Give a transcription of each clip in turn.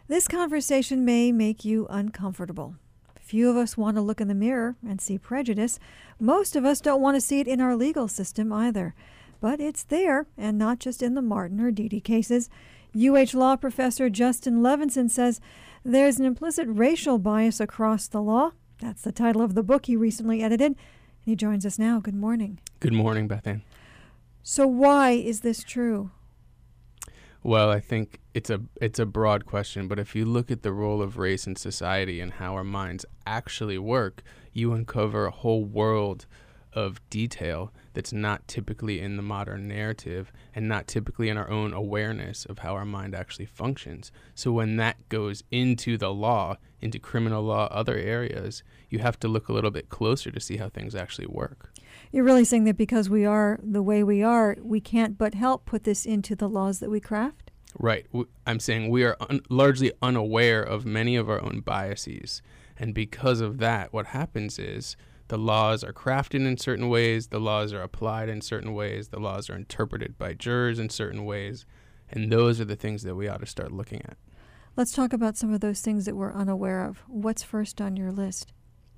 This conversation may make you uncomfortable. Few of us want to look in the mirror and see prejudice. Most of us don't want to see it in our legal system either. But it's there, and not just in the Martin or Didi cases. UH law professor Justin Levinson says there's an implicit racial bias across the law. That's the title of the book he recently edited. He joins us now. Good morning. Good morning, Beth Ann. So why is this true? Well, I think it's a broad question, but if you look at the role of race in society and how our minds actually work, you uncover a whole world of detail that's not typically in the modern narrative and not typically in our own awareness of how our mind actually functions. So when that goes into the law, into criminal law, other areas, you have to look a little bit closer to see how things actually work. You're really saying that because we are the way we are, we can't but help put this into the laws that we craft? Right. I'm saying we are largely unaware of many of our own biases. And because of that, what happens is the laws are crafted in certain ways, the laws are applied in certain ways, the laws are interpreted by jurors in certain ways, and those are the things that we ought to start looking at. Let's talk about some of those things that we're unaware of. What's first on your list?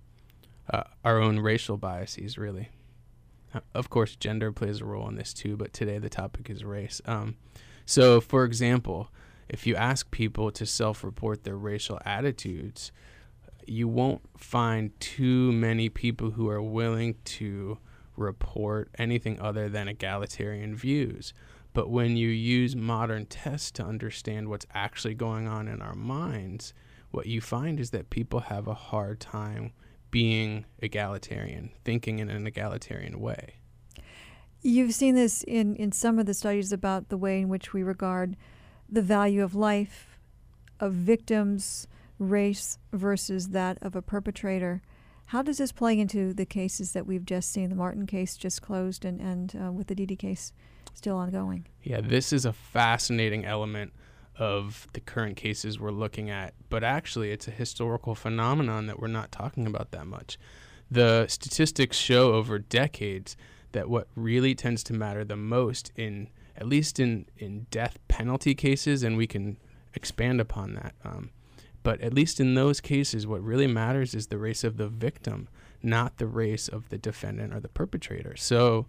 Our own racial biases, really. Of course, gender plays a role in this too, but today the topic is race. So, for example, if you ask people to self-report their racial attitudes, you won't find too many people who are willing to report anything other than egalitarian views. But when you use modern tests to understand what's actually going on in our minds, what you find is that people have a hard time being egalitarian, thinking in an egalitarian way. You've seen this in some of the studies about the way in which we regard the value of life, of victims, race versus that of a perpetrator. How does this play into the cases that we've just seen? The Martin case just closed and with the Didi case still ongoing. Yeah, this is a fascinating element of the current cases we're looking at, but actually it's a historical phenomenon that we're not talking about that much. The statistics show over decades that what really tends to matter the most at least in death penalty cases, and we can expand upon that, but at least in those cases, what really matters is the race of the victim, not the race of the defendant or the perpetrator. So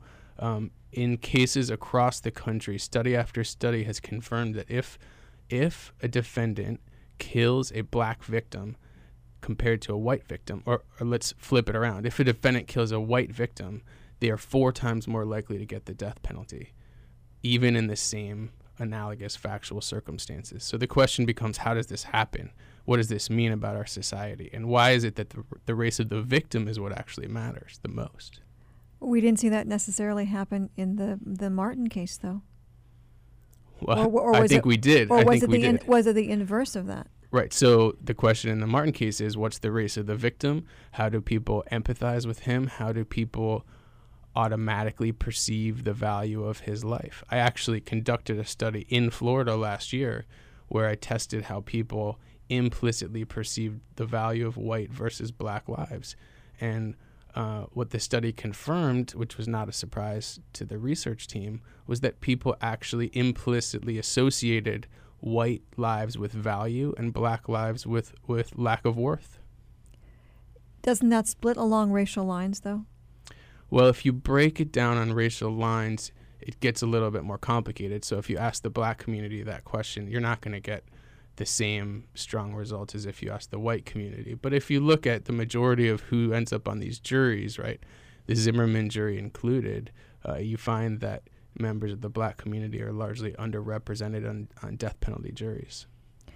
in cases across the country, study after study has confirmed that if a defendant kills a black victim compared to a white victim, or let's flip it around, if a defendant kills a white victim, they are 4 times more likely to get the death penalty, even in the same analogous factual circumstances. So the question becomes, how does this happen? What does this mean about our society? And why is it that the race of the victim is what actually matters the most? We didn't see that necessarily happen in the Martin case, though. Well, I think we did. Or was it the inverse of that? Right. So the question in the Martin case is, what's the race of the victim? How do people empathize with him? How do people automatically perceive the value of his life? I actually conducted a study in Florida last year where I tested how people implicitly perceived the value of white versus black lives. And what the study confirmed, which was not a surprise to the research team, was that people actually implicitly associated white lives with value and black lives with lack of worth. Doesn't that split along racial lines, though? Well, if you break it down on racial lines, it gets a little bit more complicated. So if you ask the black community that question, you're not going to get the same strong results as if you ask the white community. But if you look at the majority of who ends up on these juries, right, the Zimmerman jury included, you find that members of the black community are largely underrepresented on death penalty juries.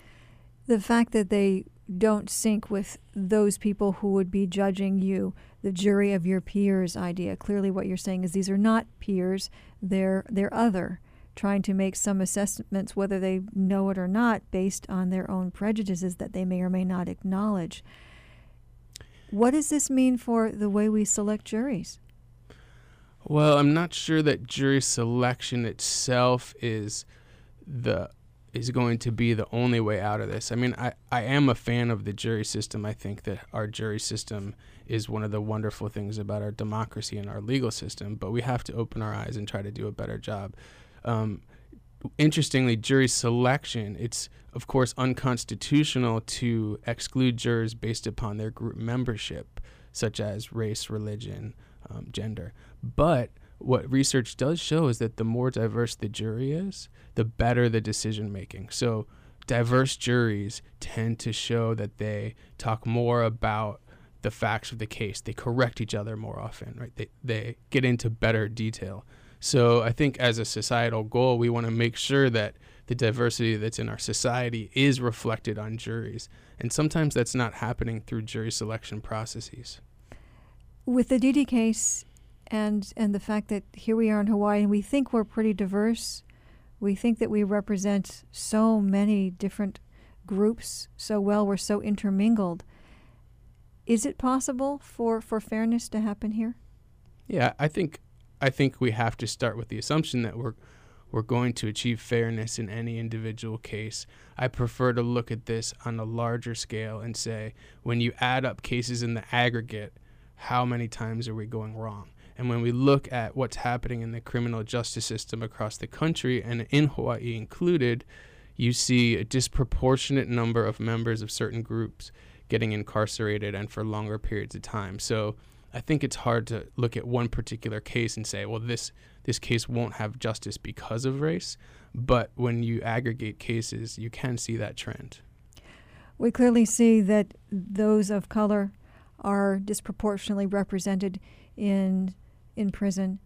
The fact that they don't sync with those people who would be judging you, the jury of your peers idea. Clearly what you're saying is these are not peers, they're other, trying to make some assessments, whether they know it or not, based on their own prejudices that they may or may not acknowledge. What does this mean for the way we select juries? Well, I'm not sure that jury selection itself is going to be the only way out of this. I mean, I am a fan of the jury system. I think that our jury system is one of the wonderful things about our democracy and our legal system, but we have to open our eyes and try to do a better job. interestingly, jury selection, it's of course unconstitutional to exclude jurors based upon their group membership, such as race, religion, gender. But what research does show is that the more diverse the jury is, the better the decision making. So diverse juries tend to show that they talk more about the facts of the case. They correct each other more often, right? They get into better detail. So I think as a societal goal, we want to make sure that the diversity that's in our society is reflected on juries. And sometimes that's not happening through jury selection processes. With the Dede case and the fact that here we are in Hawaii and we think we're pretty diverse, we think that we represent so many different groups so well, we're so intermingled. Is it possible for fairness to happen here? Yeah, I think we have to start with the assumption that we're going to achieve fairness in any individual case. I prefer to look at this on a larger scale and say, when you add up cases in the aggregate, how many times are we going wrong? And when we look at what's happening in the criminal justice system across the country, and in Hawaii included, you see a disproportionate number of members of certain groups getting incarcerated and for longer periods of time. So I think it's hard to look at one particular case and say, well, this case won't have justice because of race. But when you aggregate cases, you can see that trend. We clearly see that those of color are disproportionately represented in prison.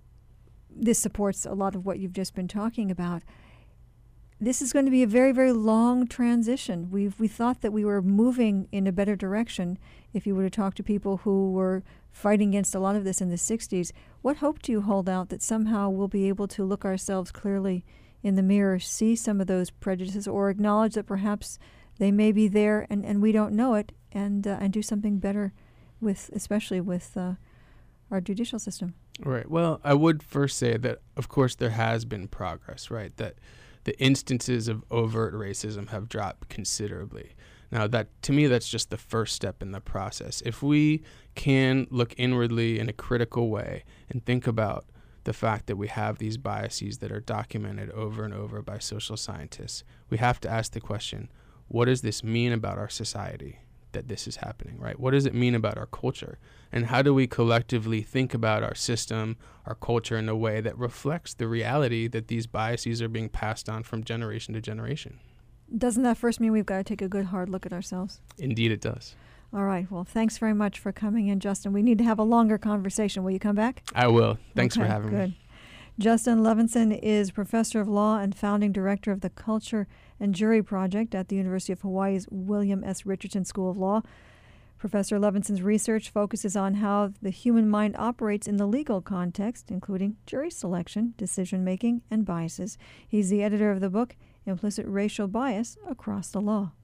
This supports a lot of what you've just been talking about. This is going to be a very, very long transition. We thought that we were moving in a better direction. If you were to talk to people who were fighting against a lot of this in the 60s, what hope do you hold out that somehow we'll be able to look ourselves clearly in the mirror, see some of those prejudices, or acknowledge that perhaps they may be there and we don't know it, and do something better especially with our judicial system? Right. Well, I would first say that, of course, there has been progress, right? That the instances of overt racism have dropped considerably. Now, to me, that's just the first step in the process. If we can look inwardly in a critical way and think about the fact that we have these biases that are documented over and over by social scientists, we have to ask the question, what does this mean about our society that this is happening, right? What does it mean about our culture? And how do we collectively think about our system, our culture in a way that reflects the reality that these biases are being passed on from generation to generation? Doesn't that first mean we've got to take a good hard look at ourselves? Indeed it does. All right. Well, thanks very much for coming in, Justin. We need to have a longer conversation. Will you come back? I will. Thanks for having me. Justin Levinson is professor of law and founding director of the Culture and Jury Project at the University of Hawaii's William S. Richardson School of Law. Professor Levinson's research focuses on how the human mind operates in the legal context, including jury selection, decision-making, and biases. He's the editor of the book, Implicit Racial Bias Across the Law.